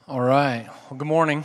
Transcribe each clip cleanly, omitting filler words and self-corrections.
All right. Well, good morning.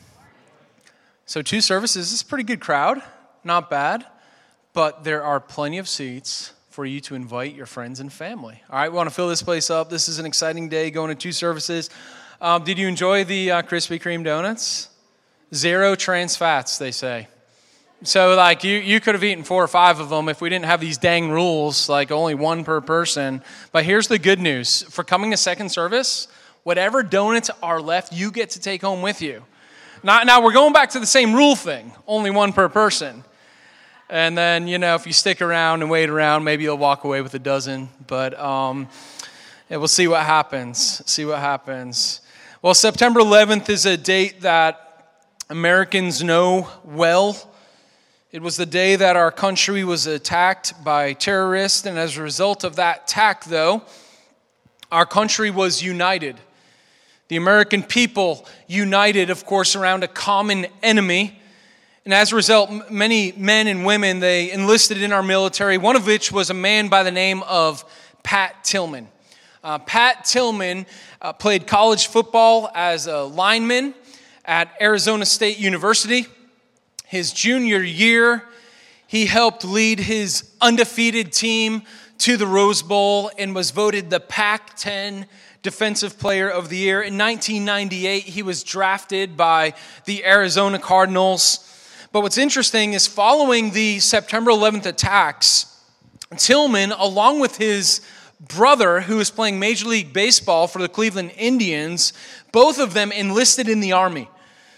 So 2 services is a pretty good crowd. Not bad. But there are plenty of seats for you to invite your friends and family. All right, we want to fill this place up. This is an exciting day going to 2 services. Did you enjoy the Krispy Kreme donuts? 0 trans fats, they say. So, you could have eaten 4 or 5 of them if we didn't have these dang rules, only 1 per person. But here's the good news. For coming to second service, whatever donuts are left, you get to take home with you. Now, we're going back to the same rule thing, only 1 per person. And then, if you stick around and wait around, maybe you'll walk away with a dozen. But we'll see what happens. Well, September 11th is a date that Americans know well. It was the day that our country was attacked by terrorists. And as a result of that attack, though, our country was united. The American people united, of course, around a common enemy. And as a result, many men and women, they enlisted in our military, one of which was a man by the name of Pat Tillman. Pat Tillman played college football as a lineman at Arizona State University. His junior year, he helped lead his undefeated team to the Rose Bowl and was voted the Pac-10 Defensive Player of the Year. In 1998, he was drafted by the Arizona Cardinals. But what's interesting is following the September 11th attacks, Tillman, along with his brother, who was playing Major League Baseball for the Cleveland Indians, both of them enlisted in the Army.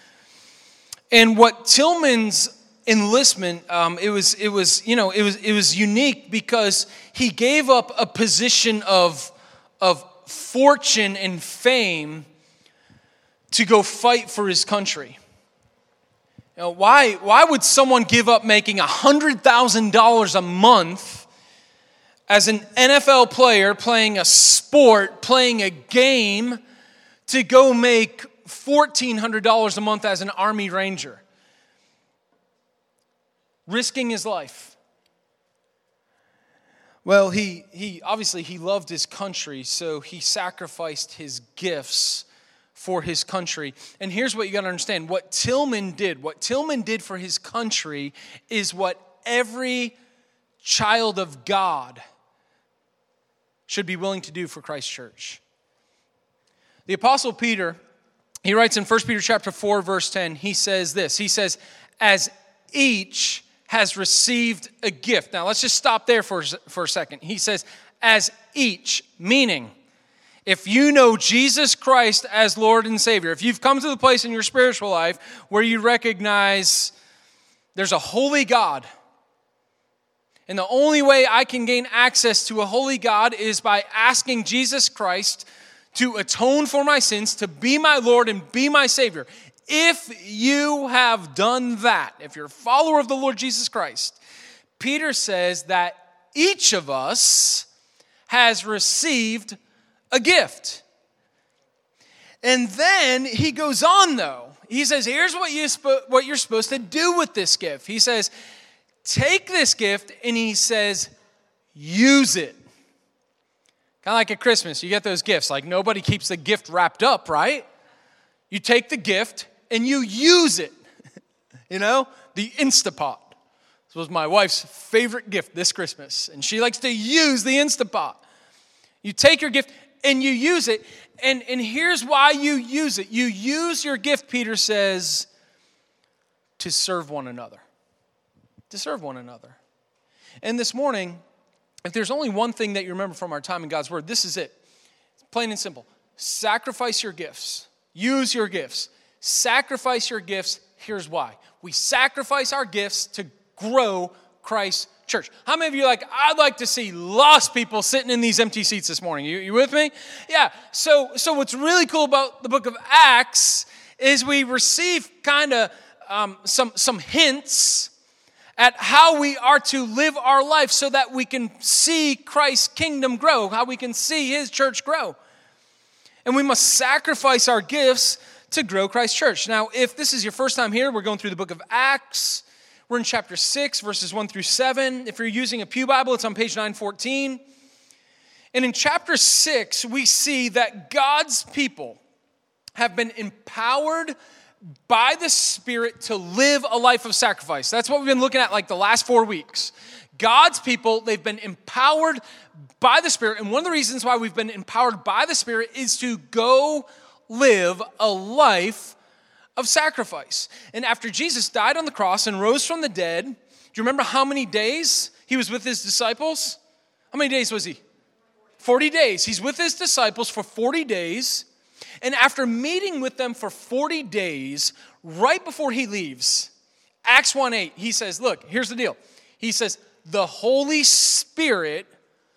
And what Tillman's enlistment, it was unique because he gave up a position of fortune and fame to go fight for his country. Why would someone give up making $100,000 a month as an NFL player playing a sport, playing a game, to go make $1,400 a month as an Army Ranger? Risking his life. Well, he obviously loved his country, so he sacrificed his gifts for his country. And here's what you got to understand. What Tillman did for his country is what every child of God should be willing to do for Christ's church. The Apostle Peter, he writes in 1 Peter chapter 4, verse 10, he says this. He says, as each has received a gift. Now, let's just stop there for a second. He says, as each, meaning, if you know Jesus Christ as Lord and Savior, if you've come to the place in your spiritual life where you recognize there's a holy God, and the only way I can gain access to a holy God is by asking Jesus Christ to atone for my sins, to be my Lord and be my Savior. If you have done that, if you're a follower of the Lord Jesus Christ, Peter says that each of us has received a gift. And then he goes on, though. He says, here's what you're supposed to do with this gift. He says, take this gift, and he says, use it. Kind of like at Christmas, you get those gifts. Nobody keeps the gift wrapped up, right? You take the gift, and you use it. The Instapot. This was my wife's favorite gift this Christmas, and she likes to use the Instapot. You take your gift, and you use it, and here's why you use it. You use your gift, Peter says, to serve one another. To serve one another. And this morning, if there's only one thing that you remember from our time in God's Word, this is it. It's plain and simple. Sacrifice your gifts. Use your gifts. Sacrifice your gifts. Here's why. We sacrifice our gifts to grow Christ's church. How many of you I'd like to see lost people sitting in these empty seats this morning? You with me? Yeah. So what's really cool about the book of Acts is we receive kind of some hints at how we are to live our life so that we can see Christ's kingdom grow, how we can see his church grow. And we must sacrifice our gifts to grow Christ's church. Now, if this is your first time here, we're going through the book of Acts. We're in chapter 6, verses 1 through 7. If you're using a Pew Bible, it's on page 914. And in chapter 6, we see that God's people have been empowered by the Spirit to live a life of sacrifice. That's what we've been looking at like the last 4 weeks. God's people, they've been empowered by the Spirit. And one of the reasons why we've been empowered by the Spirit is to go live a life of sacrifice. And after Jesus died on the cross and rose from the dead, do you remember how many days he was with his disciples? How many days was he? 40 days. He's with his disciples for 40 days. And after meeting with them for 40 days, right before he leaves, Acts 1:8, he says, look, here's the deal. He says, the Holy Spirit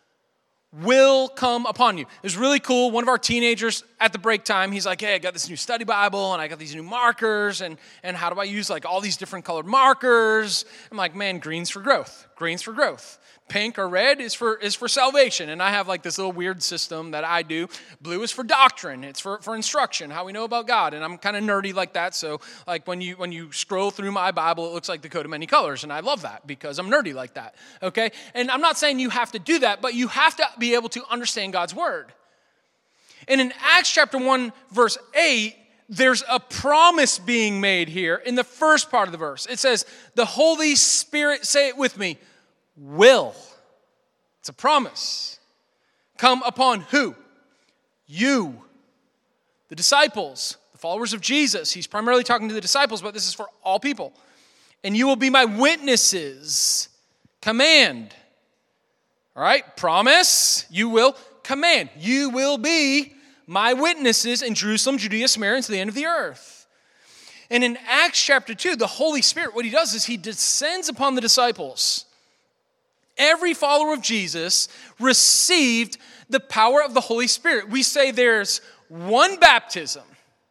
will come upon you. It was really cool. One of our teenagers at the break time, he's like, hey, I got this new study Bible, and I got these new markers, and how do I use like all these different colored markers? I'm like, man, green's for growth. Green's for growth. Pink or red is for salvation. And I have like this little weird system that I do. Blue is for doctrine. It's for instruction, how we know about God. And I'm kind of nerdy like that. So like when you scroll through my Bible, it looks like the coat of many colors. And I love that because I'm nerdy like that. Okay? And I'm not saying you have to do that, but you have to be able to understand God's word. And in Acts chapter 1, verse 8, there's a promise being made here in the first part of the verse. It says, the Holy Spirit, say it with me, will. It's a promise. Come upon who? You. The disciples, the followers of Jesus. He's primarily talking to the disciples, but this is for all people. And you will be my witnesses. Command. All right, promise. You will. Command. You will be my witnesses in Jerusalem, Judea, Samaria, and to the end of the earth. And in Acts chapter 2, the Holy Spirit, what he does is he descends upon the disciples. Every follower of Jesus received the power of the Holy Spirit. We say there's one baptism,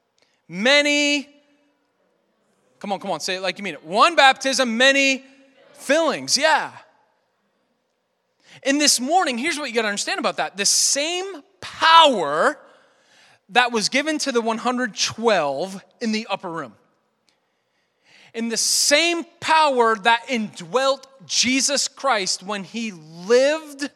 many, come on, say it like you mean it. One baptism, many fillings, yeah. And this morning, here's what you got to understand about that. The same power that was given to the 112 in the upper room, in the same power that indwelt Jesus Christ when he lived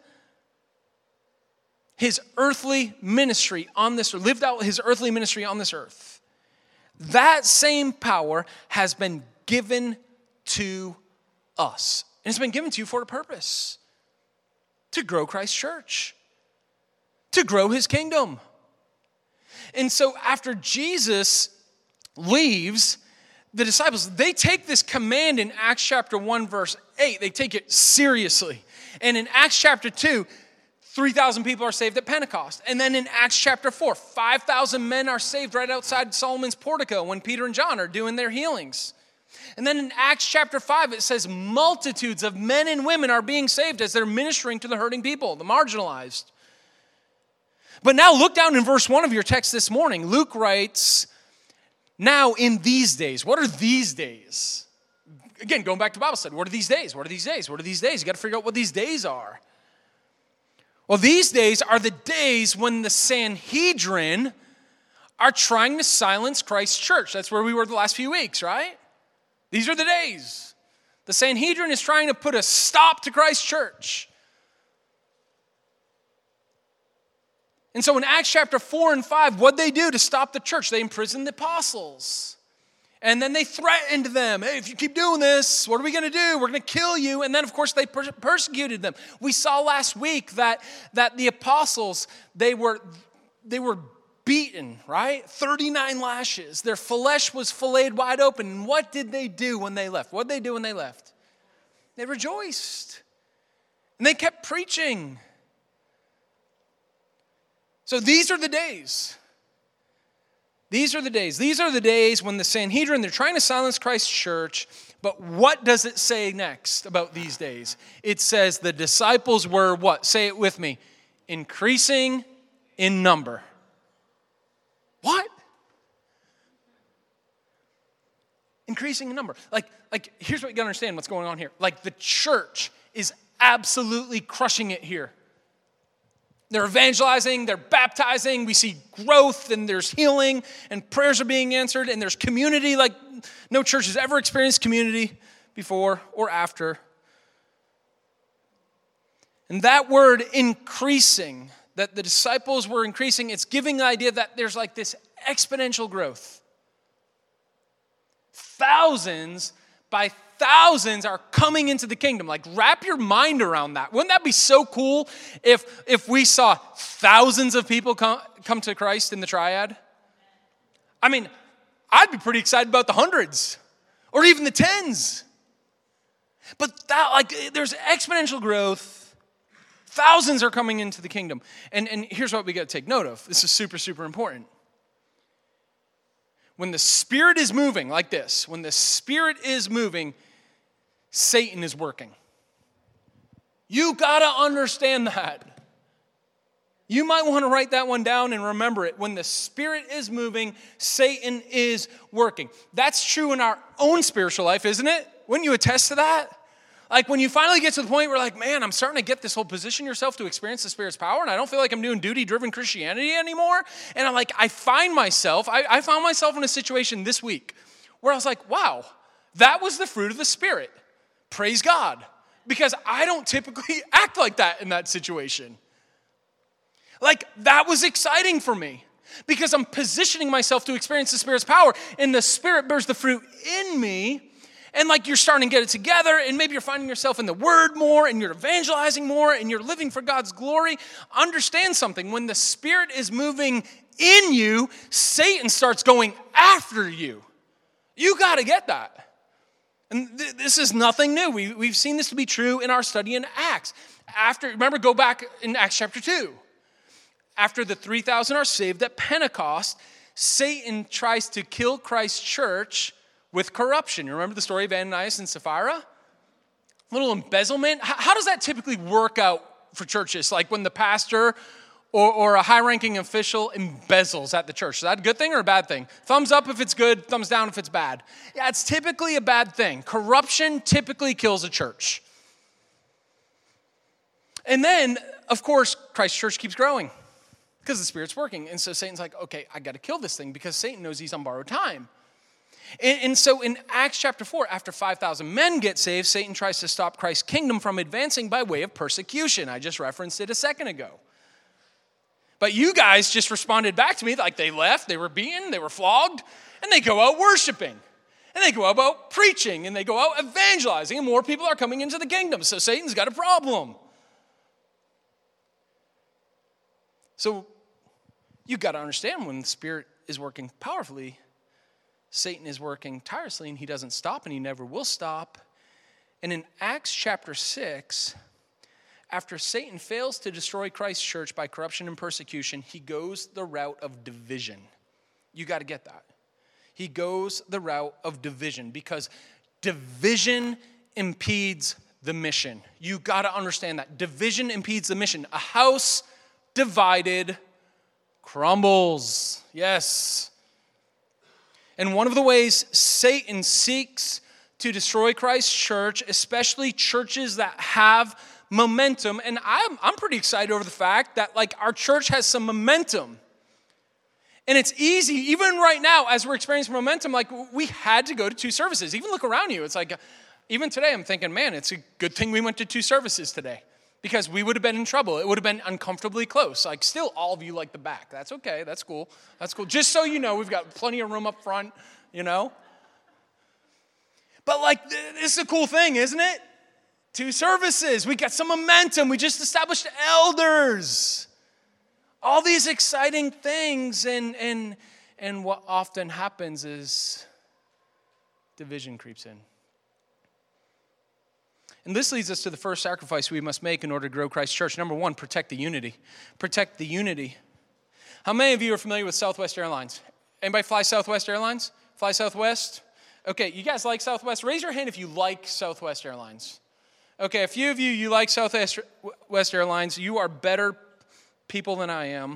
his earthly ministry on this earth, lived out his earthly ministry on this earth. That same power has been given to us. And it's been given to you for a purpose. To grow Christ's church. To grow his kingdom. And so after Jesus leaves, the disciples, they take this command in Acts chapter 1, verse 8. They take it seriously. And in Acts chapter 2, 3,000 people are saved at Pentecost. And then in Acts chapter 4, 5,000 men are saved right outside Solomon's portico when Peter and John are doing their healings. And then in Acts chapter 5, it says multitudes of men and women are being saved as they're ministering to the hurting people, the marginalized. But now look down in verse 1 of your text this morning. Luke writes, now in these days. What are these days? Again, going back to Bible study. What are these days? What are these days? What are these days? You got to figure out what these days are. Well, these days are the days when the Sanhedrin are trying to silence Christ's church. That's where we were the last few weeks, right? These are the days. The Sanhedrin is trying to put a stop to Christ's church. And so in Acts chapter 4 and 5, what'd they do to stop the church? They imprisoned the apostles. And then they threatened them. Hey, if you keep doing this, what are we going to do? We're going to kill you. And then, of course, they persecuted them. We saw last week that the apostles, they were beaten, right? 39 lashes. Their flesh was filleted wide open. And what did they do when they left? What did they do when they left? They rejoiced. And they kept preaching. So these are the days. These are the days. These are the days when the Sanhedrin, they're trying to silence Christ's church. But what does it say next about these days? It says the disciples were what? Say it with me. Increasing in number. What? Increasing in number. Like here's what you gotta understand what's going on here. Like the church is absolutely crushing it here. They're evangelizing, they're baptizing, we see growth, and there's healing, and prayers are being answered, and there's community like no church has ever experienced community before or after. And that word increasing, that the disciples were increasing, it's giving the idea that there's like this exponential growth. Thousands by thousands are coming into the kingdom. Like, wrap your mind around that. Wouldn't that be so cool if we saw thousands of people come to Christ in the triad? I mean, I'd be pretty excited about the hundreds or even the tens. But there's exponential growth. Thousands are coming into the kingdom. And here's what we got to take note of. This is super, super important. When the Spirit is moving like this, when the Spirit is moving, Satan is working. You got to understand that. You might want to write that one down and remember it. When the Spirit is moving, Satan is working. That's true in our own spiritual life, isn't it? Wouldn't you attest to that? Like when you finally get to the point where like, man, I'm starting to get this whole position yourself to experience the Spirit's power, and I don't feel like I'm doing duty-driven Christianity anymore. And I found myself in a situation this week where I was like, wow, that was the fruit of the Spirit. Praise God. Because I don't typically act like that in that situation. Like, that was exciting for me because I'm positioning myself to experience the Spirit's power, and the Spirit bears the fruit in me. And like you're starting to get it together, and maybe you're finding yourself in the Word more, and you're evangelizing more, and you're living for God's glory. Understand something. When the Spirit is moving in you, Satan starts going after you. You got to get that. And this is nothing new. We've seen this to be true in our study in Acts. Remember, go back in Acts chapter 2. After the 3,000 are saved at Pentecost, Satan tries to kill Christ's church with corruption. You remember the story of Ananias and Sapphira? A little embezzlement. How does that typically work out for churches? Like when the pastor or a high-ranking official embezzles at the church. Is that a good thing or a bad thing? Thumbs up if it's good, thumbs down if it's bad. Yeah, it's typically a bad thing. Corruption typically kills a church. And then, of course, Christ's church keeps growing because the Spirit's working. And so Satan's like, okay, I got to kill this thing because Satan knows he's on borrowed time. And so in Acts chapter 4, after 5,000 men get saved, Satan tries to stop Christ's kingdom from advancing by way of persecution. I just referenced it a second ago. But you guys just responded back to me like they left, they were beaten, they were flogged, and they go out worshiping. And they go out preaching, and they go out evangelizing, and more people are coming into the kingdom. So Satan's got a problem. So you got to understand when the Spirit is working powerfully, Satan is working tirelessly, and he doesn't stop, and he never will stop. And in Acts chapter 6, after Satan fails to destroy Christ's church by corruption and persecution, he goes the route of division. You got to get that. He goes the route of division because division impedes the mission. You got to understand that. Division impedes the mission. A house divided crumbles. Yes. And one of the ways Satan seeks to destroy Christ's church, especially churches that have momentum, and I'm pretty excited over the fact that like our church has some momentum. And it's easy, even right now, as we're experiencing momentum, like we had to go to 2 services. Even look around you. It's like, even today I'm thinking, man, it's a good thing we went to 2 services today. Because we would have been in trouble. It would have been uncomfortably close. Like still all of you like the back. That's okay. That's cool. That's cool. Just so you know, we've got plenty of room up front, you know. But like this is a cool thing, isn't it? 2 services. We got some momentum. We just established elders. All these exciting things. And what often happens is division creeps in. And this leads us to the first sacrifice we must make in order to grow Christ's church. Number 1, protect the unity. Protect the unity. How many of you are familiar with Southwest Airlines? Anybody fly Southwest Airlines? Fly Southwest? Okay, you guys like Southwest? Raise your hand if you like Southwest Airlines. Okay, a few of you like Southwest Airlines. You are better people than I am.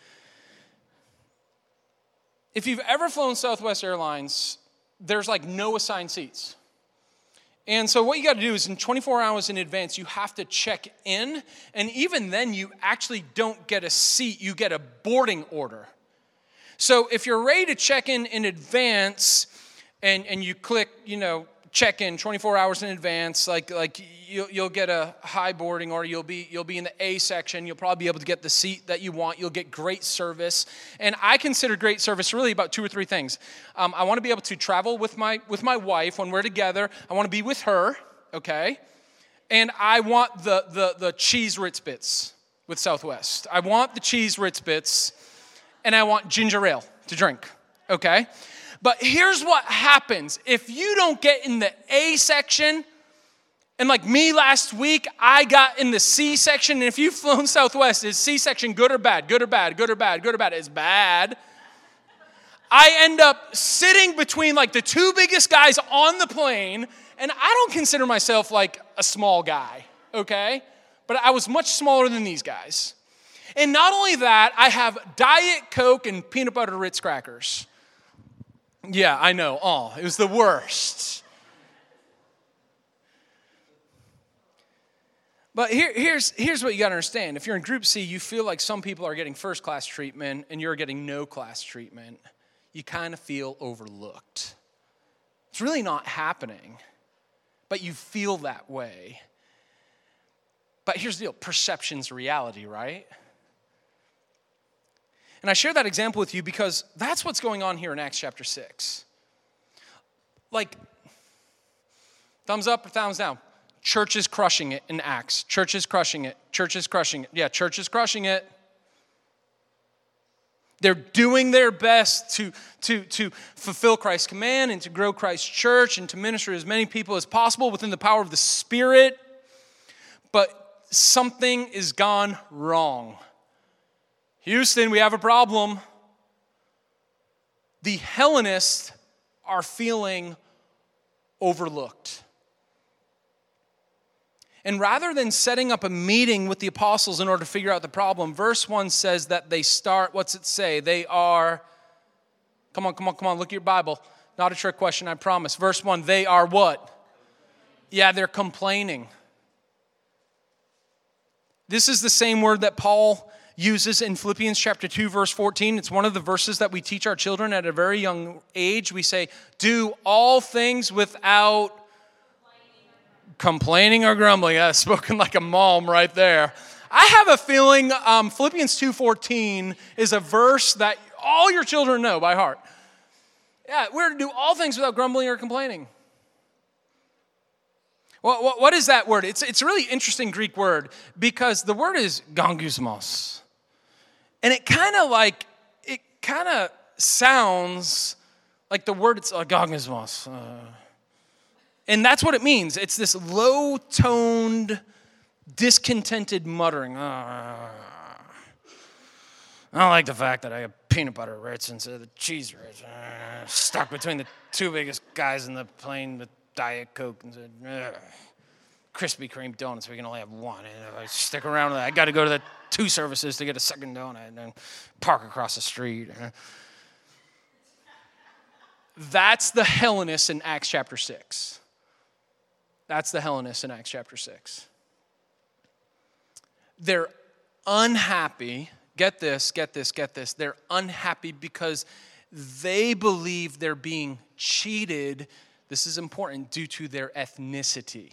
If you've ever flown Southwest Airlines, there's like no assigned seats. And so what you got to do is in 24 hours in advance, you have to check in. And even then, you actually don't get a seat. You get a boarding order. So if you're ready to check in advance and you click, check in 24 hours in advance. Like you'll get a high boarding, or you'll be in the A section. You'll probably be able to get the seat that you want. You'll get great service. And I consider great service really about 2 or 3 things. I want to be able to travel with my wife when we're together. I want to be with her, okay? And I want the cheese Ritz bits with Southwest. I want the cheese Ritz bits, and I want ginger ale to drink, okay? But here's what happens. If you don't get in the A section, and like me last week, I got in the C section, and if you've flown Southwest, is C section good or bad? Good or bad? Good or bad? Good or bad? It's bad. I end up sitting between like the 2 biggest guys on the plane, and I don't consider myself like a small guy, okay? But I was much smaller than these guys. And not only that, I have Diet Coke and peanut butter Ritz crackers. Yeah, I know. Oh, it was the worst. But here's what you got to understand. If you're in Group C, you feel like some people are getting first-class treatment and you're getting no-class treatment. You kind of feel overlooked. It's really not happening, but you feel that way. But here's the deal. Perception's reality, right? And I share that example with you because that's what's going on here in Acts chapter 6. Like, thumbs up or thumbs down? Church is crushing it in Acts. Church is crushing it. Church is crushing it. Yeah, church is crushing it. They're doing their best to fulfill Christ's command and to grow Christ's church and to minister to as many people as possible within the power of the Spirit. But something is gone wrong. Houston, we have a problem. The Hellenists are feeling overlooked. And rather than setting up a meeting with the apostles in order to figure out the problem, verse 1 says that they start, what's it say? They are, come on, look at your Bible. Not a trick question, I promise. Verse 1, they are what? Yeah, they're complaining. This is the same word that Paul uses in Philippians chapter 2, verse 14. It's one of the verses that we teach our children at a very young age. We say, do all things without complaining or grumbling. Yeah, spoken like a mom right there. I have a feeling Philippians 2:14 is a verse that all your children know by heart. Yeah, we're to do all things without grumbling or complaining. Well, what is that word? It's a really interesting Greek word because the word is gongusmos. And it kind of sounds like the word it's gongusmos. And that's what it means. It's this low-toned, discontented muttering. I don't like the fact that I have peanut butter Ritz instead of the cheese Ritz. Stuck between the 2 biggest guys in the plane with Diet Coke and said, Krispy Kreme donuts, we can only have one. And if I stick around with that, I got to go to the 2 services to get a second donut and then park across the street. That's the Hellenists in Acts chapter 6. That's the Hellenists in Acts chapter 6. They're unhappy. Get this. They're unhappy because they believe they're being cheated. This is important due to their ethnicity.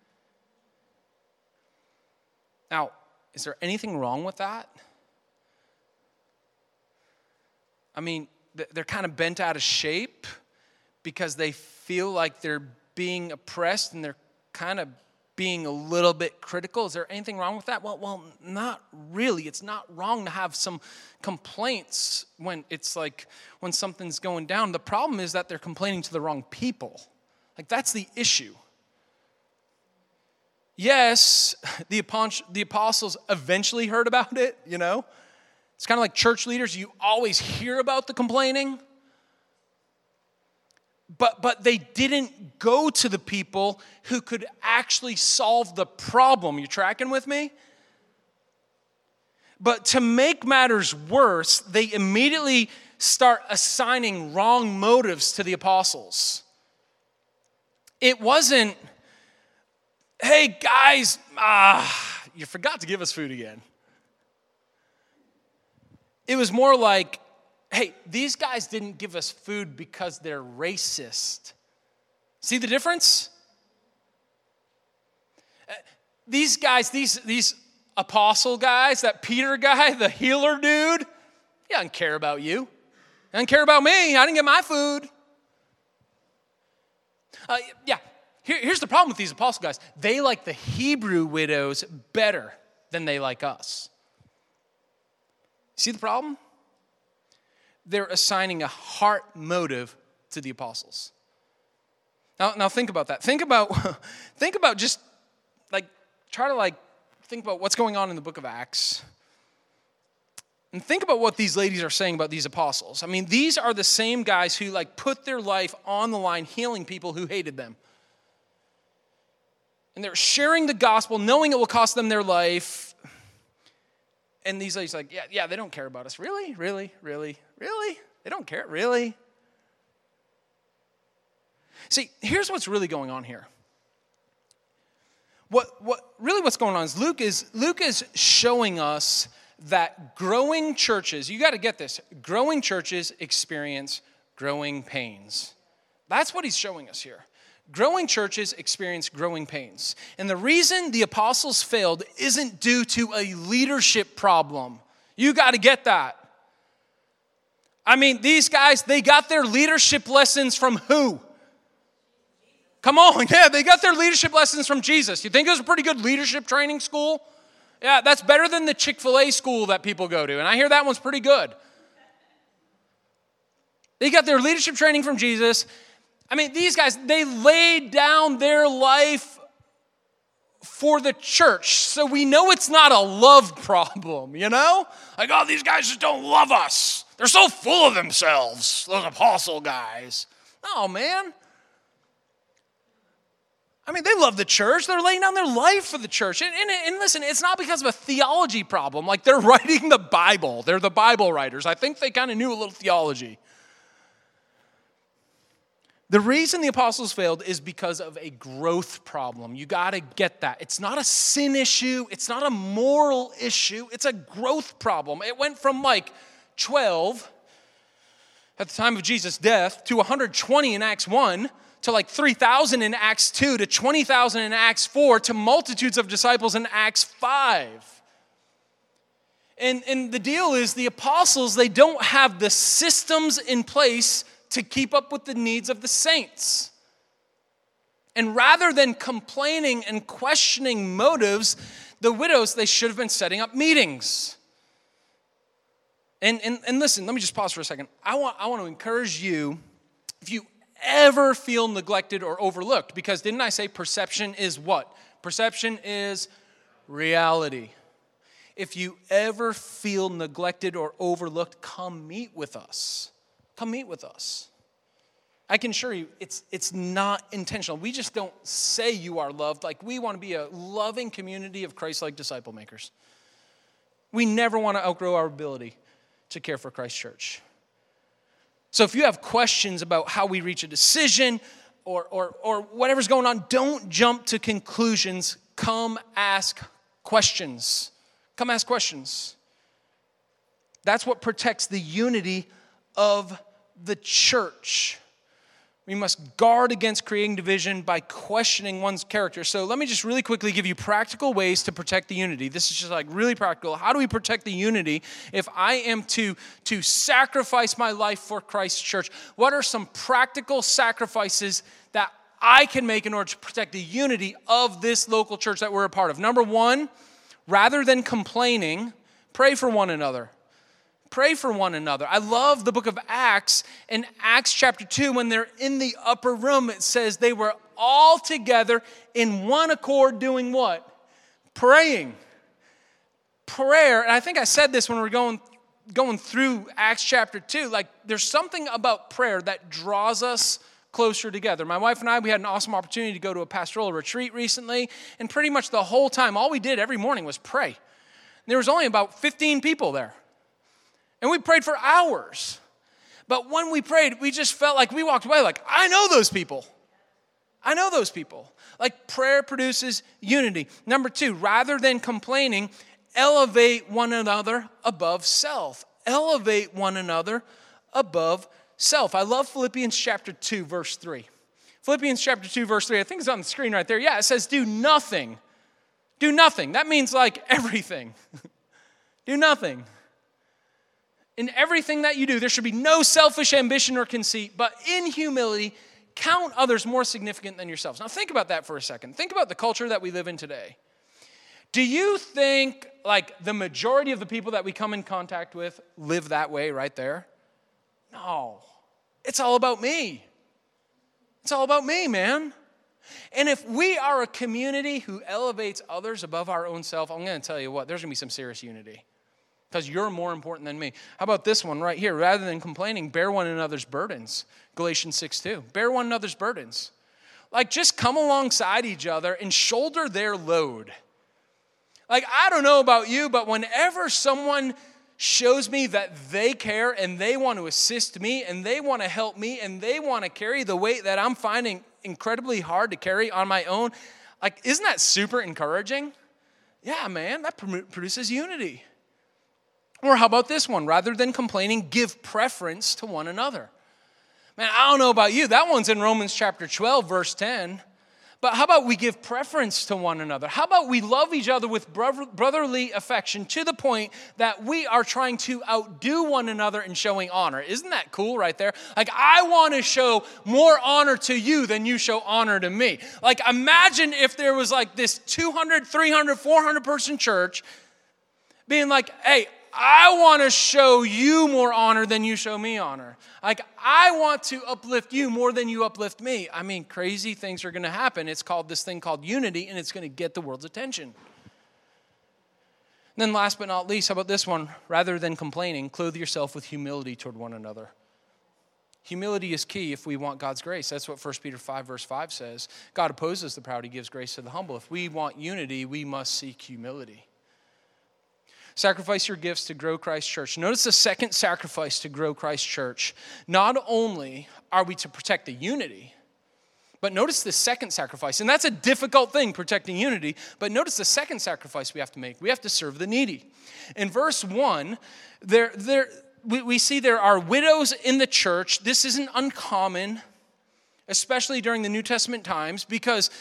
Now, is there anything wrong with that? I mean, they're kind of bent out of shape because they feel like they're being oppressed and they're kind of being a little bit critical. Is there anything wrong with that? Well, not really. It's not wrong to have some complaints when something's going down. The problem is that they're complaining to the wrong people. Like, that's the issue. Yes, the apostles eventually heard about it, you know. It's kind of like church leaders. You always hear about the complaining. But they didn't go to the people who could actually solve the problem. You tracking with me? But to make matters worse, they immediately start assigning wrong motives to the apostles. It wasn't, hey guys, you forgot to give us food again. It was more like, hey, these guys didn't give us food because they're racist. See the difference? These guys, these apostle guys, that Peter guy, the healer dude, he doesn't care about you. He doesn't care about me. I didn't get my food. Here's the problem with these apostle guys. They like the Hebrew widows better than they like us. See the problem? They're assigning a heart motive to the apostles. Now think about that. Think about just like, try to like think about what's going on in the book of Acts. And think about what these ladies are saying about these apostles. I mean, these are the same guys who like put their life on the line healing people who hated them. And they're sharing the gospel, knowing it will cost them their life. And these ladies are like, yeah, they don't care about us. Really? They don't care, really? See, here's what's really going on here. What's going on is Luke is showing us that growing churches, you got to get this, growing churches experience growing pains. That's what he's showing us here. Growing churches experience growing pains. And the reason the apostles failed isn't due to a leadership problem. You got to get that. I mean, these guys, they got their leadership lessons from who? Come on, yeah, they got their leadership lessons from Jesus. You think it was a pretty good leadership training school? Yeah, that's better than the Chick-fil-A school that people go to, and I hear that one's pretty good. They got their leadership training from Jesus. I mean, these guys, they laid down their life for the church, so we know it's not a love problem, you know? Like, oh, these guys just don't love us. They're so full of themselves, those apostle guys. Oh, man. I mean, they love the church. They're laying down their life for the church. And listen, it's not because of a theology problem. Like, they're writing the Bible. They're the Bible writers. I think they kind of knew a little theology. The reason the apostles failed is because of a growth problem. You got to get that. It's not a sin issue. It's not a moral issue. It's a growth problem. It went from like 12 at the time of Jesus' death to 120 in Acts 1 to like 3,000 in Acts 2 to 20,000 in Acts 4 to multitudes of disciples in Acts 5. And the deal is the apostles, they don't have the systems in place to keep up with the needs of the saints. And rather than complaining and questioning motives, the widows, they should have been setting up meetings. And listen, let me just pause for a second. I want to encourage you, if you ever feel neglected or overlooked, because didn't I say perception is what? Perception is reality. If you ever feel neglected or overlooked, come meet with us. Come meet with us. I can assure you, it's not intentional. We just don't say you are loved. Like, we want to be a loving community of Christ-like disciple makers. We never want to outgrow our ability to care for Christ Church. So if you have questions about how we reach a decision or whatever's going on, don't jump to conclusions. Come ask questions. Come ask questions. That's what protects the unity of the church. We must guard against creating division by questioning one's character. So let me just really quickly give you practical ways to protect the unity. This is just like really practical. How do we protect the unity if I am to sacrifice my life for Christ's church? What are some practical sacrifices that I can make in order to protect the unity of this local church that we're a part of? Number one, rather than complaining, pray for one another. Pray for one another. I love the book of Acts. In Acts chapter 2, when they're in the upper room, it says they were all together in one accord doing what? Praying. Prayer, and I think I said this when we were going through Acts chapter 2, like there's something about prayer that draws us closer together. My wife and I, we had an awesome opportunity to go to a pastoral retreat recently, and pretty much the whole time, all we did every morning was pray. There was only about 15 people there. And we prayed for hours. But when we prayed, we just felt like we walked away like, I know those people. I know those people. Like, prayer produces unity. Number two, rather than complaining, elevate one another above self. Elevate one another above self. I love Philippians chapter 2, verse 3. Philippians chapter 2, verse 3, I think it's on the screen right there. Yeah, it says, do nothing. Do nothing. That means like everything. Do nothing. In everything that you do, there should be no selfish ambition or conceit, but in humility, count others more significant than yourselves. Now think about that for a second. Think about the culture that we live in today. Do you think like the majority of the people that we come in contact with live that way right there? No. It's all about me. It's all about me, man. And if we are a community who elevates others above our own self, I'm going to tell you what, there's going to be some serious unity. Because you're more important than me. How about this one right here? Rather than complaining, bear one another's burdens. Galatians 6:2. Bear one another's burdens. Like just come alongside each other and shoulder their load. Like I don't know about you, but whenever someone shows me that they care and they want to assist me and they want to help me and they want to carry the weight that I'm finding incredibly hard to carry on my own, like isn't that super encouraging? Yeah, man, that produces unity. Or how about this one? Rather than complaining, give preference to one another. Man, I don't know about you. That one's in Romans chapter 12, verse 10. But how about we give preference to one another? How about we love each other with brotherly affection to the point that we are trying to outdo one another in showing honor? Isn't that cool right there? Like, I want to show more honor to you than you show honor to me. Like, imagine if there was like this 200, 300, 400 person church being like, hey, I want to show you more honor than you show me honor. Like, I want to uplift you more than you uplift me. I mean, crazy things are going to happen. It's called this thing called unity, and it's going to get the world's attention. And then last but not least, how about this one? Rather than complaining, clothe yourself with humility toward one another. Humility is key if we want God's grace. That's what 1 Peter 5, verse 5 says. God opposes the proud. He gives grace to the humble. If we want unity, we must seek humility. Sacrifice your gifts to grow Christ Church. Notice the second sacrifice to grow Christ Church. Not only are we to protect the unity, but notice the second sacrifice. And that's a difficult thing, protecting unity. But notice the second sacrifice we have to make. We have to serve the needy. In verse 1, we see there are widows in the church. This isn't uncommon, especially during the New Testament times, because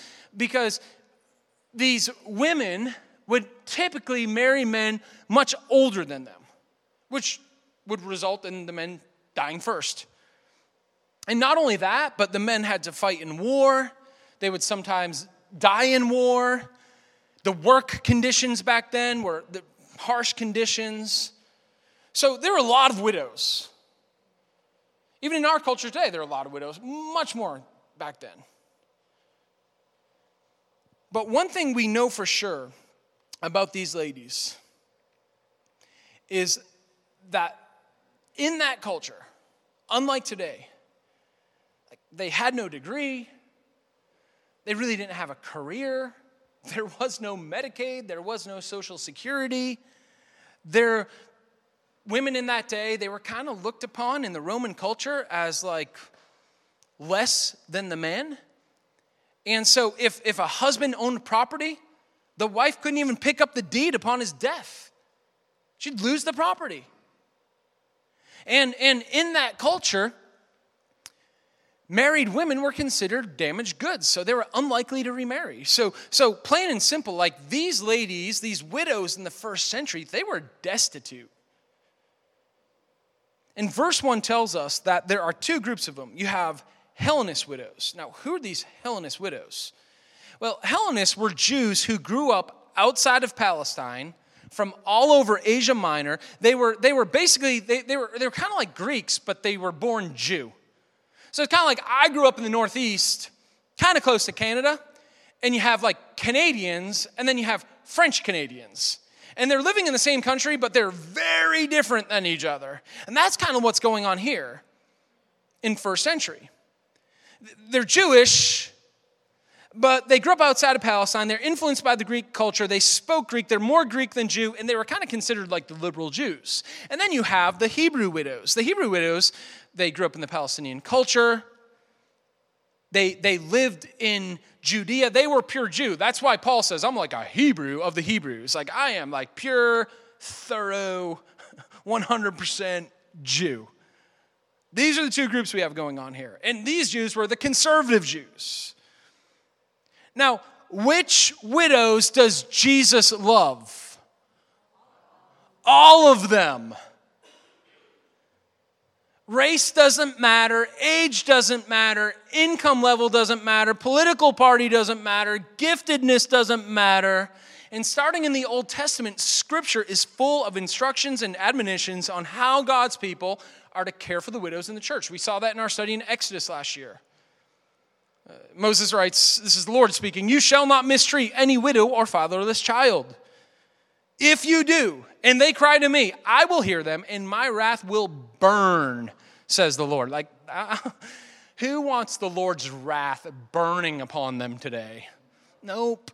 these women would typically marry men much older than them, which would result in the men dying first. And not only that, but the men had to fight in war. They would sometimes die in war. The work conditions back then were the harsh conditions. So there were a lot of widows. Even in our culture today, there are a lot of widows, much more back then. But one thing we know for sure about these ladies is that in that culture, unlike today, they had no degree, they really didn't have a career, there was no Medicaid, there was no Social Security. Women in that day, they were kind of looked upon in the Roman culture as like less than the men. And so if a husband owned property, the wife couldn't even pick up the deed upon his death. She'd lose the property. And in that culture, married women were considered damaged goods, so they were unlikely to remarry. So plain and simple, like these ladies, these widows in the first century, they were destitute. And verse 1 tells us that there are two groups of them. You have Hellenist widows. Now, who are these Hellenist widows? Well, Hellenists were Jews who grew up outside of Palestine from all over Asia Minor. They were basically they were kind of like Greeks, but they were born Jew. So it's kind of like I grew up in the Northeast, kind of close to Canada, and you have like Canadians, and then you have French Canadians. And they're living in the same country, but they're very different than each other. And that's kind of what's going on here in first century. They're Jewish, but they grew up outside of Palestine. They're influenced by the Greek culture. They spoke Greek. They're more Greek than Jew, and they were kind of considered like the liberal Jews. And then you have the Hebrew widows. The Hebrew widows, they grew up in the Palestinian culture. They lived in Judea. They were pure Jew. That's why Paul says, I'm like a Hebrew of the Hebrews. Like I am like pure, thorough, 100% Jew. These are the two groups we have going on here. And these Jews were the conservative Jews. Now, which widows does Jesus love? All of them. Race doesn't matter, age doesn't matter, income level doesn't matter, political party doesn't matter, giftedness doesn't matter. And starting in the Old Testament, Scripture is full of instructions and admonitions on how God's people are to care for the widows in the church. We saw that in our study in Exodus last year. Moses writes, this is the Lord speaking, "You shall not mistreat any widow or fatherless child. If you do, and they cry to me, I will hear them, and my wrath will burn, says the Lord." Like, who wants the Lord's wrath burning upon them today? Nope.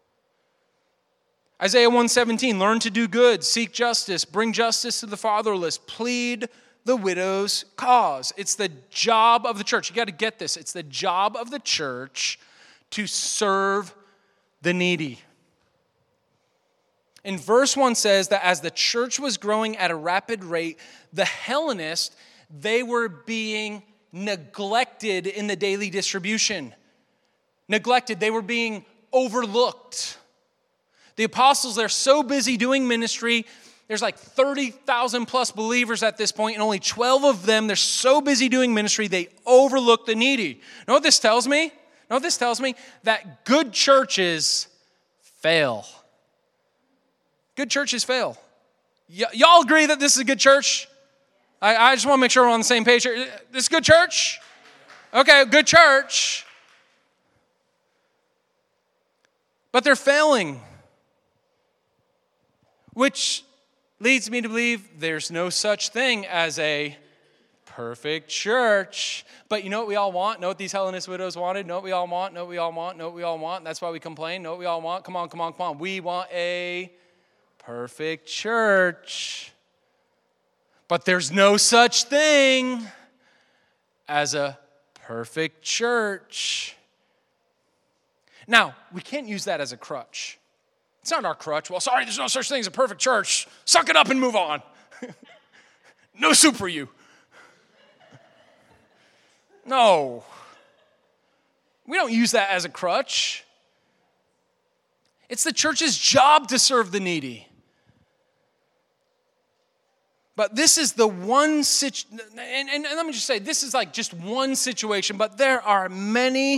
Isaiah 1:17, "Learn to do good, seek justice, bring justice to the fatherless, plead the widow's cause." It's the job of the church. You got to get this. It's the job of the church to serve the needy. And verse 1 says that as the church was growing at a rapid rate, the Hellenists, they were being neglected in the daily distribution. Neglected. They were being overlooked. The apostles, they're so busy doing ministry. There's like 30,000 plus believers at this point, and only 12 of them, they're so busy doing ministry, they overlook the needy. You know what this tells me? That good churches fail. Good churches fail. Y'all agree that this is a good church? I just want to make sure we're on the same page here. This is a good church? Okay, good church. But they're failing. Which leads me to believe there's no such thing as a perfect church. But you know what we all want? Know what these Hellenist widows wanted? Know what we all want? Know what we all want? Know what we all want? That's why we complain. Know what we all want? Come on. We want a perfect church. But there's no such thing as a perfect church. Now, we can't use that as a crutch. It's not our crutch. Well, sorry, there's no such thing as a perfect church. Suck it up and move on. No soup for you. No. We don't use that as a crutch. It's the church's job to serve the needy. But this is the one situation, and let me just say, this is like just one situation, but there are many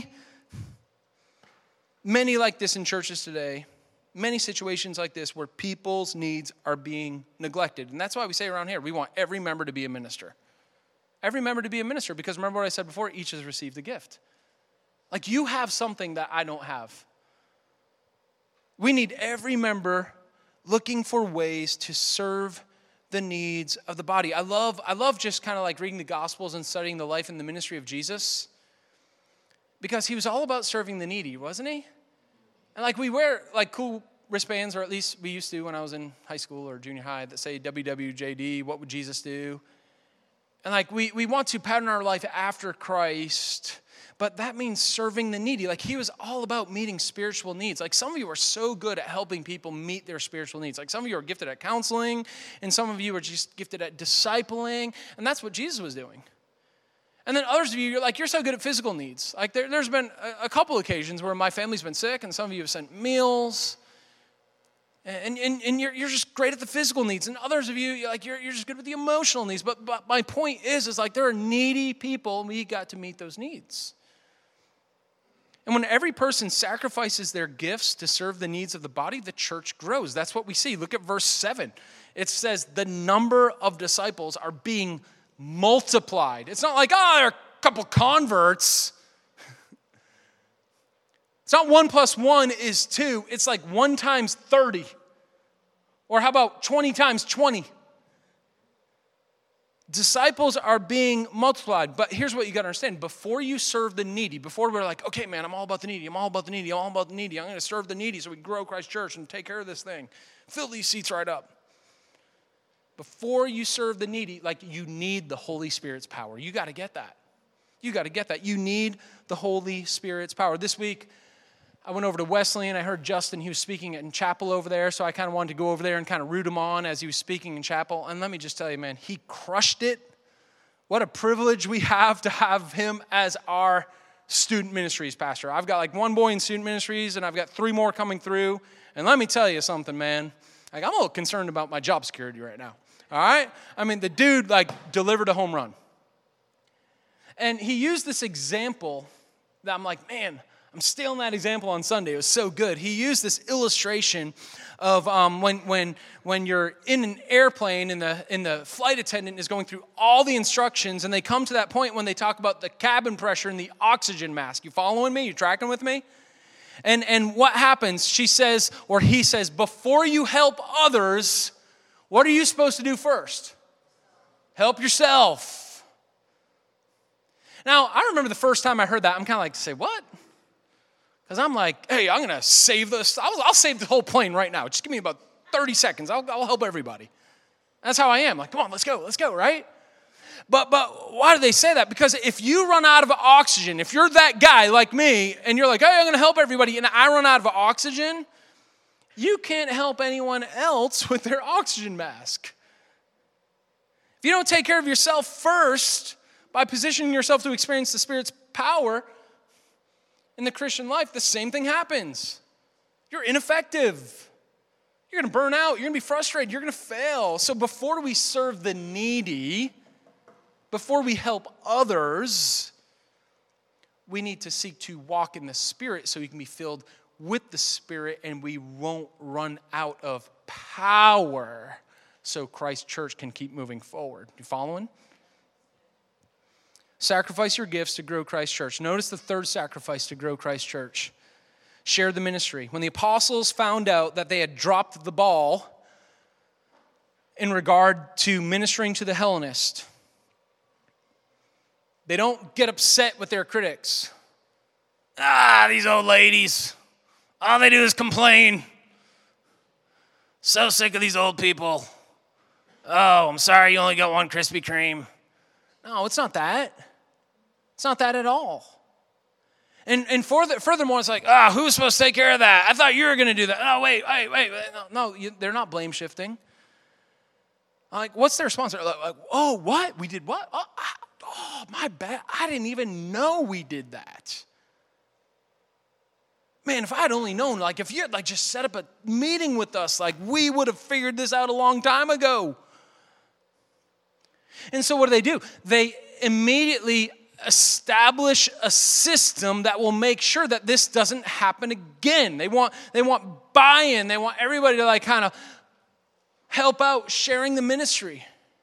like this in churches today. Many situations like this where people's needs are being neglected. And that's why we say around here, we want every member to be a minister. Every member to be a minister, because remember what I said before, each has received a gift. Like, you have something that I don't have. We need every member looking for ways to serve the needs of the body. I love just kind of like reading the Gospels and studying the life and the ministry of Jesus, because he was all about serving the needy, wasn't he? And like, we wear like cool wristbands, or at least we used to when I was in high school or junior high, that say WWJD, what would Jesus do? And like, we want to pattern our life after Christ, but that means serving the needy. Like, he was all about meeting spiritual needs. Like, some of you are so good at helping people meet their spiritual needs. Like, some of you are gifted at counseling, and some of you are just gifted at discipling, and that's what Jesus was doing. And then others of you, you're so good at physical needs. Like, there's been a couple occasions where my family's been sick, and some of you have sent meals, and you're just great at the physical needs. And others of you, you're just good with the emotional needs. But my point is like, there are needy people, and we got to meet those needs. And when every person sacrifices their gifts to serve the needs of the body, the church grows. That's what we see. Look at verse 7. It says the number of disciples are being multiplied. It's not like, there are a couple converts. It's not 1 + 1 is 2. It's like 1 times 30. Or how about 20 times 20? Disciples are being multiplied. But here's what you got to understand. Before you serve the needy, before we're like, okay, man, I'm all about the needy. I'm going to serve the needy so we can grow Christ Church and take care of this thing. Fill these seats right up. Before you serve the needy, you need the Holy Spirit's power. You got to get that. You need the Holy Spirit's power. This week, I went over to Wesleyan. I heard Justin. He was speaking in chapel over there, so I kind of wanted to go over there and kind of root him on as he was speaking in chapel. And let me just tell you, man, he crushed it What a privilege we have to have him as our student ministries pastor. I've got like one boy in student ministries, and I've got 3 more coming through. And let me tell you something, man. Like, I'm a little concerned about my job security right now. All right? I mean, the dude, like, delivered a home run. And he used this example that I'm like, man, I'm stealing that example on Sunday. It was so good. He used this illustration of when you're in an airplane and the flight attendant is going through all the instructions, and they come to that point when they talk about the cabin pressure and the oxygen mask. You following me? You tracking with me? And what happens? She says, or he says, before you help others, what are you supposed to do first? Help yourself. Now, I remember the first time I heard that, I'm kind of like, say what? Because I'm like, hey, I'm going to save this. I'll save the whole plane right now. Just give me about 30 seconds. I'll help everybody. That's how I am. Like, come on, let's go, right? But why do they say that? Because if you run out of oxygen, if you're that guy like me, and you're like, hey, I'm going to help everybody, and I run out of oxygen, you can't help anyone else with their oxygen mask. If you don't take care of yourself first by positioning yourself to experience the Spirit's power in the Christian life, the same thing happens. You're ineffective. You're going to burn out. You're going to be frustrated. You're going to fail. So before we serve the needy, before we help others, we need to seek to walk in the Spirit so we can be filled with the Spirit and we won't run out of power so Christ's church can keep moving forward. You following? Sacrifice your gifts to grow Christ's church. Notice the third sacrifice to grow Christ's church. Share the ministry. When the apostles found out that they had dropped the ball in regard to ministering to the Hellenists, they don't get upset with their critics. These old ladies, all they do is complain. So sick of these old people. Oh, I'm sorry you only got one Krispy Kreme. No, it's not that. It's not that at all. And furthermore, it's like, who was supposed to take care of that? I thought you were going to do that. Oh, wait. No, they're not blame shifting. Like, what's their response? They're like, oh, what? We did what? Oh, my bad. I didn't even know we did that. Man, if I had only known, like, if you had, like, just set up a meeting with us, like, we would have figured this out a long time ago. And so what do? They immediately establish a system that will make sure that this doesn't happen again. They want buy-in. They want everybody to like kind of help out sharing the ministry.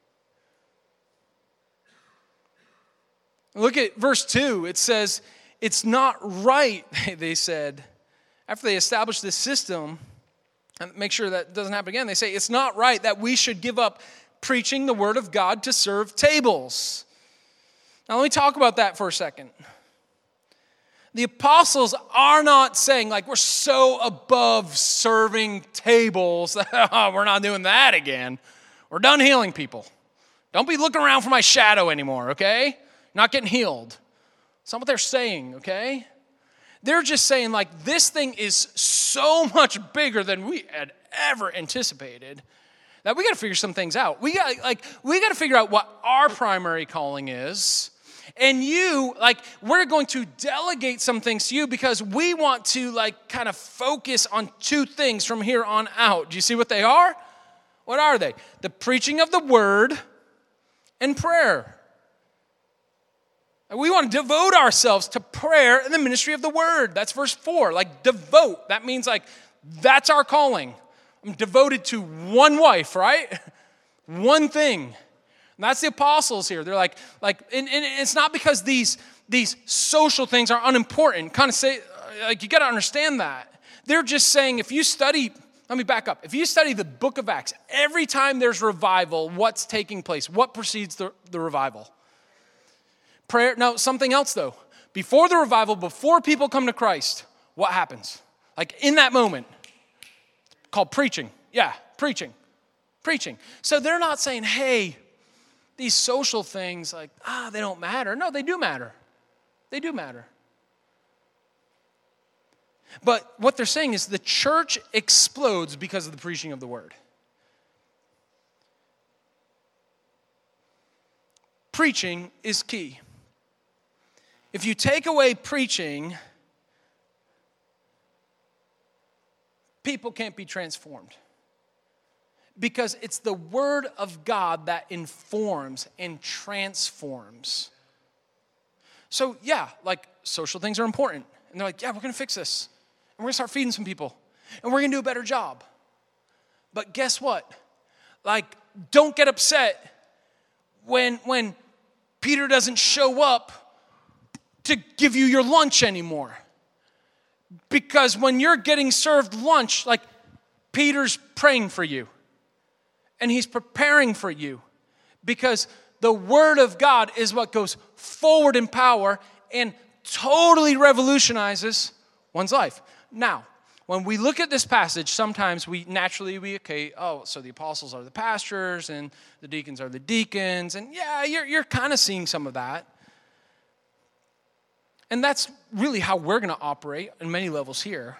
Look at verse 2. It says, it's not right, they said. After they established this system, and make sure that doesn't happen again, they say, it's not right that we should give up preaching the word of God to serve tables. Now, let me talk about that for a second. The apostles are not saying, like, we're so above serving tables that we're not doing that again. We're done healing people. Don't be looking around for my shadow anymore, okay? Not getting healed. That's not what they're saying, okay? They're just saying, like, this thing is so much bigger than we had ever anticipated that we got to figure some things out. We got to figure out what our primary calling is. And we're going to delegate some things to you because we want to like kind of focus on 2 things from here on out. Do you see what they are? What are they? The preaching of the word and prayer. And we want to devote ourselves to prayer and the ministry of the word. That's verse 4. Like devote. That means like that's our calling. I'm devoted to one wife, right? One thing. And that's the apostles here. They're like, and it's not because these social things are unimportant. Kind of say, like, you got to understand that. They're just saying, if you study, let me back up. If you study the book of Acts, every time there's revival, what's taking place? What precedes the revival? Prayer. No, something else though. Before the revival, before people come to Christ, what happens? Like in that moment, it's called preaching. Yeah, preaching. So they're not saying, hey, these social things, like, they don't matter. No, they do matter. They do matter. But what they're saying is the church explodes because of the preaching of the word. preaching is key. If you take away preaching, people can't be transformed. Because it's the Word of God that informs and transforms. So yeah, like social things are important. And they're like, yeah, we're going to fix this. And we're going to start feeding some people. And we're going to do a better job. But guess what? Like, don't get upset when Peter doesn't show up to give you your lunch anymore. Because when you're getting served lunch, like, Peter's praying for you. And he's preparing for you. Because the Word of God is what goes forward in power and totally revolutionizes one's life. Now, when we look at this passage, sometimes we so the apostles are the pastors and the deacons are the deacons. And yeah, you're kind of seeing some of that. And that's really how we're going to operate in many levels here.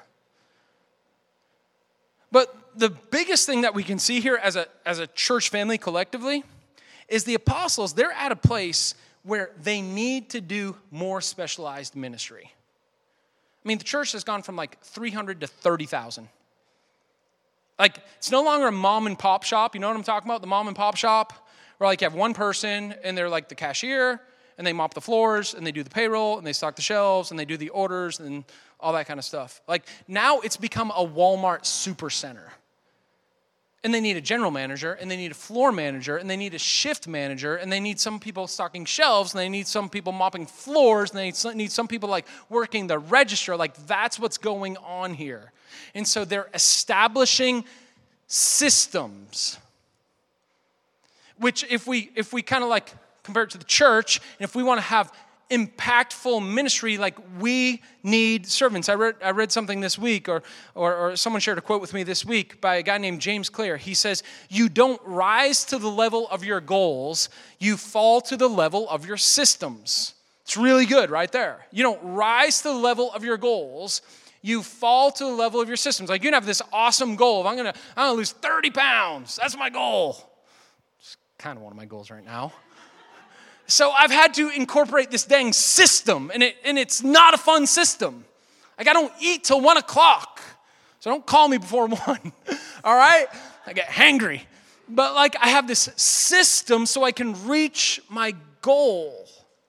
But the biggest thing that we can see here as a church family collectively is the apostles, they're at a place where they need to do more specialized ministry. I mean, the church has gone from like 300 to 30,000. Like, it's no longer a mom and pop shop. You know what I'm talking about? The mom and pop shop, where like you have one person and they're like the cashier and they mop the floors and they do the payroll and they stock the shelves and they do the orders and all that kind of stuff. Like, now it's become a Walmart supercenter. And they need a general manager, and they need a floor manager, and they need a shift manager, and they need some people stocking shelves, and they need some people mopping floors, and they need some people like working the register. Like, that's what's going on here. And so they're establishing systems, which if we kind of like compare it to the church, and if we want to have impactful ministry, like, we need servants. I read something this week, or someone shared a quote with me this week by a guy named James Clear. He says, you don't rise to the level of your goals, you fall to the level of your systems. It's really good right there. You don't rise to the level of your goals, you fall to the level of your systems. Like, you can have this awesome goal of I'm gonna lose 30 pounds. That's my goal. It's kind of one of my goals right now. So I've had to incorporate this dang system, and it's not a fun system. Like, I don't eat till 1 o'clock, so don't call me before 1, all right? I get hangry. But like, I have this system so I can reach my goal.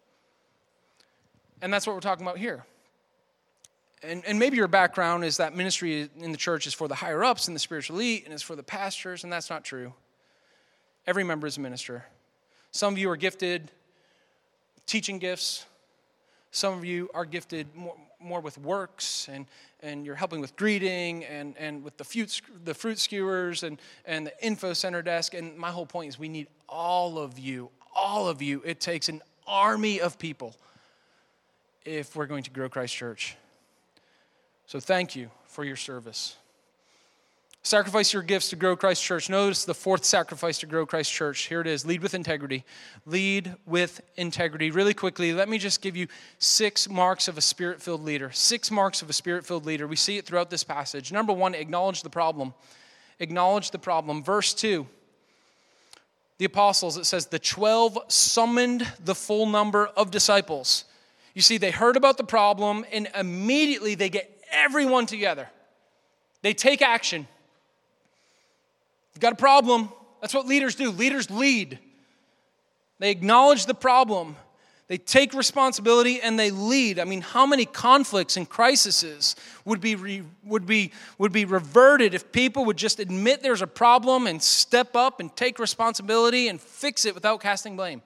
And that's what we're talking about here. And maybe your background is that ministry in the church is for the higher-ups and the spiritual elite, and it's for the pastors, and that's not true. Every member is a minister. Some of you are gifted teaching gifts. Some of you are gifted more with works, and you're helping with greeting and with the fruit skewers and the info center desk. And my whole point is we need all of you. It takes an army of people if we're going to grow Christ Church. So thank you for your service. Sacrifice your gifts to grow Christ Church. Notice the fourth sacrifice to grow Christ Church. Here it is. Lead with integrity. Lead with integrity. Really quickly, let me just give you 6 marks of a Spirit-filled leader. 6 marks of a Spirit-filled leader. We see it throughout this passage. Number 1, acknowledge the problem. Acknowledge the problem. Verse 2, the apostles, it says, the 12 summoned the full number of disciples. You see, they heard about the problem, and immediately they get everyone together. They take action. You've got a problem. That's what leaders do. Leaders lead. They acknowledge the problem. They take responsibility and they lead. I mean, how many conflicts and crises would be reverted if people would just admit there's a problem and step up and take responsibility and fix it without casting blame?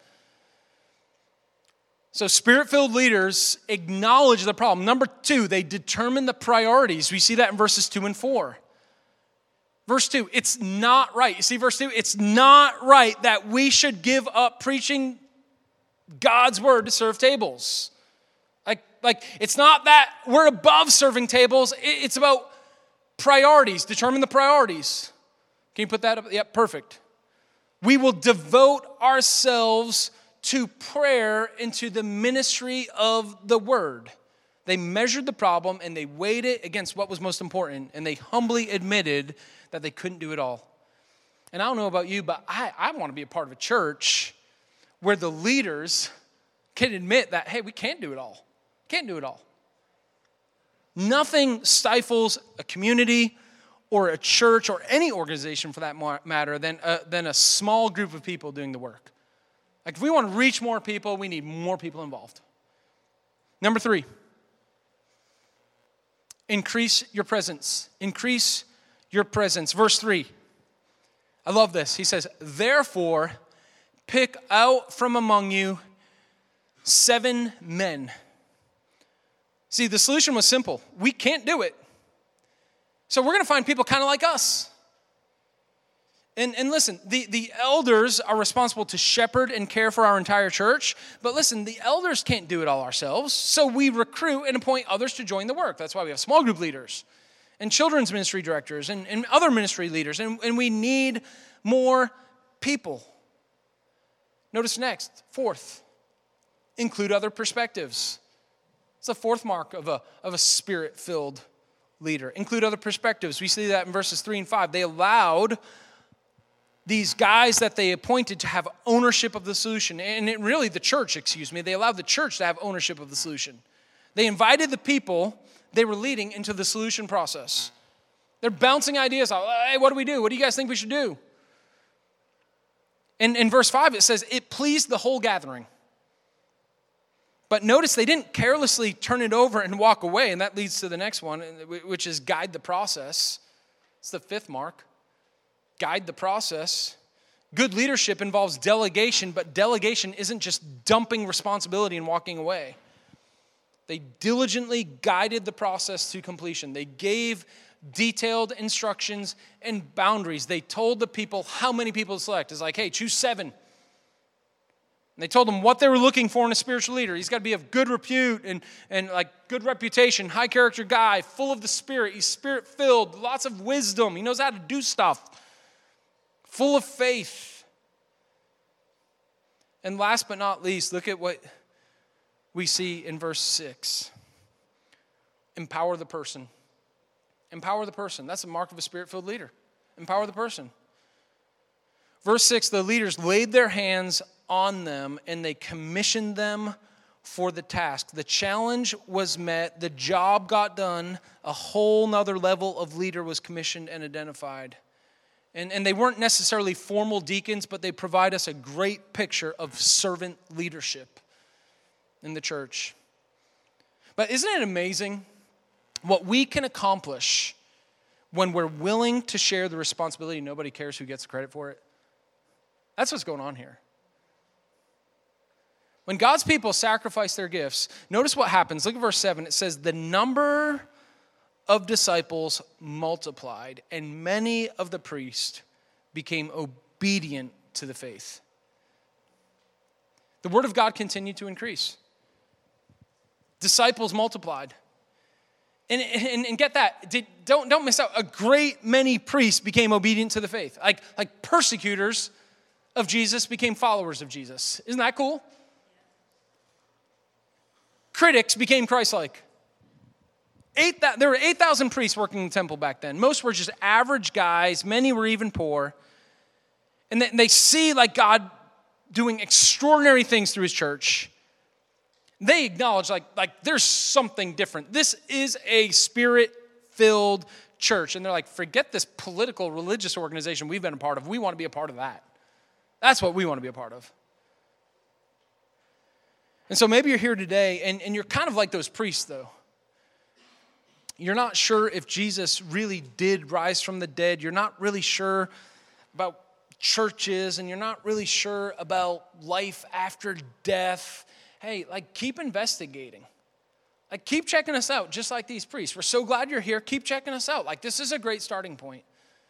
So Spirit-filled leaders acknowledge the problem. Number 2, they determine the priorities. We see that in verses 2 and 4. Verse 2, it's not right. You see verse 2? It's not right that we should give up preaching God's word to serve tables. Like it's not that we're above serving tables. It's about priorities. Determine the priorities. Can you put that up? Yep, perfect. We will devote ourselves to prayer and to the ministry of the word. They measured the problem and they weighed it against what was most important, and they humbly admitted that they couldn't do it all. And I don't know about you, but I want to be a part of a church where the leaders can admit that, hey, we can't do it all. Can't do it all. Nothing stifles a community or a church or any organization for that matter than a small group of people doing the work. Like if we want to reach more people, we need more people involved. Number 3, increase your presence. Increase your presence. Verse 3, I love this. He says, therefore, pick out from among you 7 men. See, the solution was simple. We can't do it. So we're going to find people kind of like us. And listen, the elders are responsible to shepherd and care for our entire church. But listen, the elders can't do it all ourselves. So we recruit and appoint others to join the work. That's why we have small group leaders and children's ministry directors and other ministry leaders. And we need more people. Notice next, 4th, include other perspectives. It's the 4th mark of a spirit-filled leader. Include other perspectives. We see that in verses 3 and 5. They allowed these guys that they appointed to have ownership of the solution. And they allowed the church to have ownership of the solution. They invited the people they were leading into the solution process. They're bouncing ideas out. Hey, what do we do? What do you guys think we should do? And in verse 5, it says, it pleased the whole gathering. But notice they didn't carelessly turn it over and walk away. And that leads to the next one, which is guide the process. It's the 5th mark. Guide the process. Good leadership involves delegation, but delegation isn't just dumping responsibility and walking away. They diligently guided the process to completion. They gave detailed instructions and boundaries. They told the people how many people to select. It's like, hey, choose 7. And they told them what they were looking for in a spiritual leader. He's got to be of good repute and like good reputation, high character guy, full of the Spirit. He's Spirit-filled, lots of wisdom. He knows how to do stuff. Full of faith. And last but not least, look at what we see in verse 6. Empower the person. Empower the person. That's the mark of a Spirit-filled leader. Empower the person. Verse 6, the leaders laid their hands on them and they commissioned them for the task. The challenge was met. The job got done. A whole nother level of leader was commissioned and identified. And they weren't necessarily formal deacons, but they provide us a great picture of servant leadership in the church. But isn't it amazing what we can accomplish when we're willing to share the responsibility? Nobody cares who gets the credit for it. That's what's going on here. When God's people sacrifice their gifts, notice what happens. Look at verse 7. It says, the number of disciples multiplied, and many of the priests became obedient to the faith. The word of God continued to increase. Disciples multiplied. And get that, don't miss out. A great many priests became obedient to the faith. Like persecutors of Jesus became followers of Jesus. Isn't that cool? Critics became Christ-like. There were 8,000 priests working in the temple back then. Most were just average guys. Many were even poor. And they see like God doing extraordinary things through his church. They acknowledge like there's something different. This is a Spirit-filled church. And they're like, forget this political, religious organization we've been a part of. We want to be a part of that. That's what we want to be a part of. And so maybe you're here today and you're kind of like those priests though. You're not sure if Jesus really did rise from the dead. You're not really sure about churches, and you're not really sure about life after death. Hey, like keep investigating. Like keep checking us out, just like these priests. We're so glad you're here. Keep checking us out. Like this is a great starting point.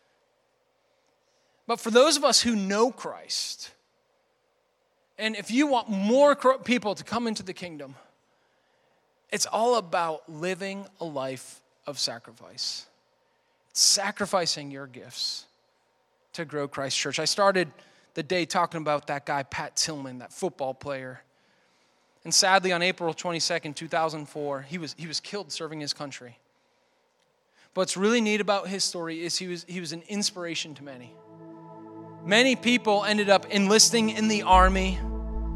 But for those of us who know Christ, and if you want more people to come into the kingdom, it's all about living a life of sacrifice. Sacrificing your gifts to grow Christ Church. I started the day talking about that guy, Pat Tillman, that football player. And sadly, on April 22nd, 2004, he was killed serving his country. But what's really neat about his story is he was an inspiration to many. Many people ended up enlisting in the army.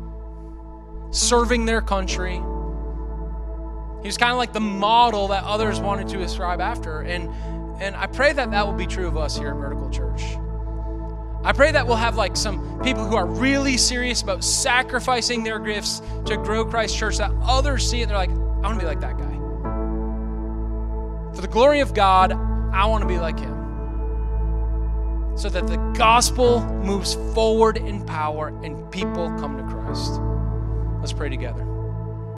serving their country. He was kind of like the model that others wanted to ascribe after. And I pray that that will be true of us here at Vertical Church. I pray that we'll have like some people who are really serious about sacrificing their gifts to grow Christ Church, that others see it and they're like, I want to be like that guy. For the glory of God, I want to be like him. So that the gospel moves forward in power and people come to Christ. Let's pray together.